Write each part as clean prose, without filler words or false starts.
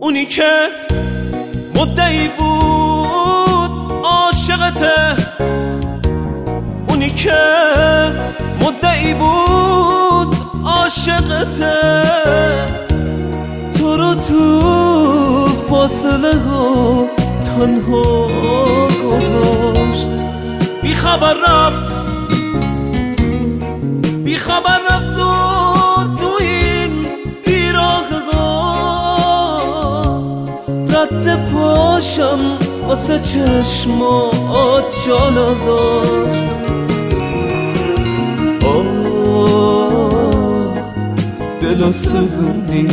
اونی که مدعی بود عاشقته، اونی که مدعی بود عاشقته، تو رو تو فاصله ها تنها گذاشت. بی خبر رفت بی خبر رفت و تو این بیراهگاه رد پاشم واسه چشمات جا نذاشت. دلو سوزوندی،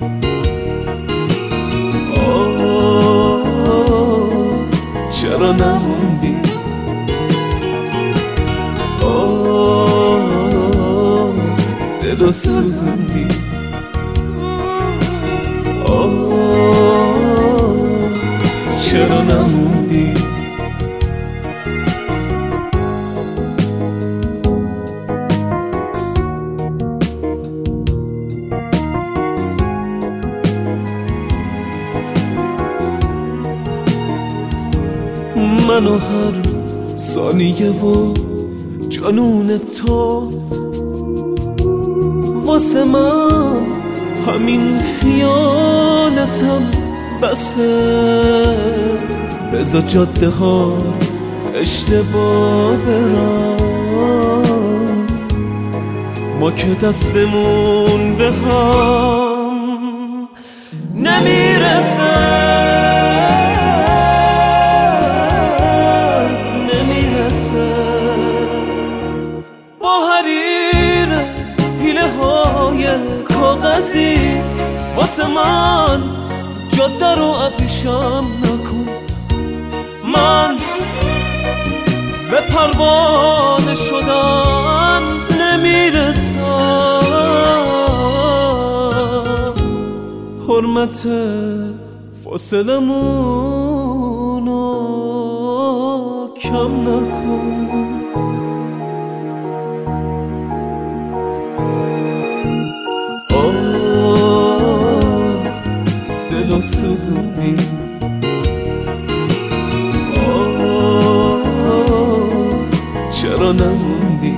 چرا نموندی؟ دلو سوزوندی، چرا نموندی؟ منو هر ثانیه و جنون تو واسه من همین خیانتم بسه. بذار جاده ها اشتباه برن، ما که دستمون به هم نمیرسه. با حریر حیله های کاغذی واسه من جاده رو ابریشم نکن. من به پروانه شدن نمیرسم. حرمت فاصلمونو کم نکن. دلو سوزوندی، چرا نموندی؟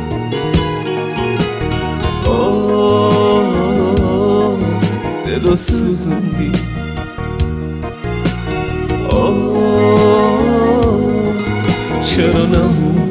دلو سوزوندی، چرا نموندی؟